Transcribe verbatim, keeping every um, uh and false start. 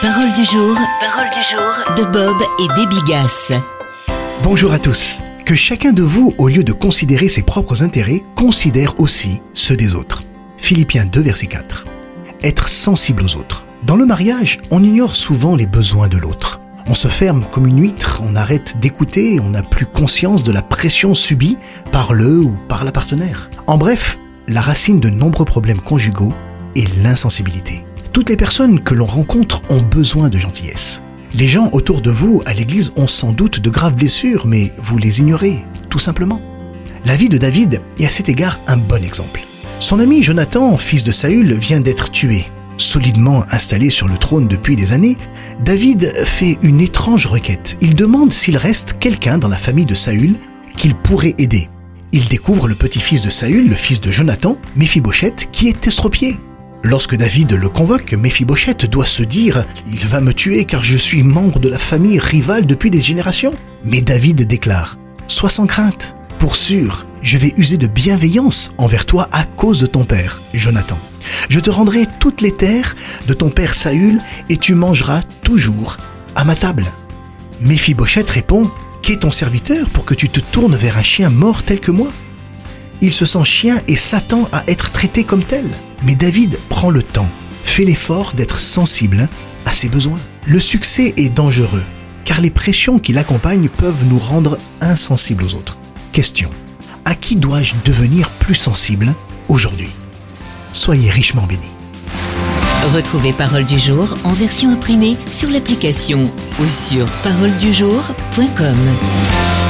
Parole du jour, parole du jour de Bob et des Bigasses. Bonjour à tous. Que chacun de vous, au lieu de considérer ses propres intérêts, considère aussi ceux des autres. Philippiens deux, verset quatre. Être sensible aux autres. Dans le mariage, on ignore souvent les besoins de l'autre. On se ferme comme une huître, on arrête d'écouter, on n'a plus conscience de la pression subie par le ou par la partenaire. En bref, la racine de nombreux problèmes conjugaux est l'insensibilité. Toutes les personnes que l'on rencontre ont besoin de gentillesse. Les gens autour de vous, à l'église, ont sans doute de graves blessures, mais vous les ignorez, tout simplement. La vie de David est à cet égard un bon exemple. Son ami Jonathan, fils de Saül, vient d'être tué. Solidement installé sur le trône depuis des années, David fait une étrange requête. Il demande s'il reste quelqu'un dans la famille de Saül qu'il pourrait aider. Il découvre le petit-fils de Saül, le fils de Jonathan, Méphibosheth, qui est estropié. Lorsque David le convoque, Méphibosheth doit se dire « Il va me tuer car je suis membre de la famille rivale depuis des générations ». Mais David déclare « Sois sans crainte, pour sûr, je vais user de bienveillance envers toi à cause de ton père, Jonathan. Je te rendrai toutes les terres de ton père Saül et tu mangeras toujours à ma table. » Méphibosheth répond « Qu'est ton serviteur pour que tu te tournes vers un chien mort tel que moi ?» Il se sent chien et s'attend à être traité comme tel. Mais David prend le temps, fait l'effort d'être sensible à ses besoins. Le succès est dangereux, car les pressions qui l'accompagnent peuvent nous rendre insensibles aux autres. Question : à qui dois-je devenir plus sensible aujourd'hui ? Soyez richement bénis. Retrouvez Parole du jour en version imprimée sur l'application ou sur parole du jour point com.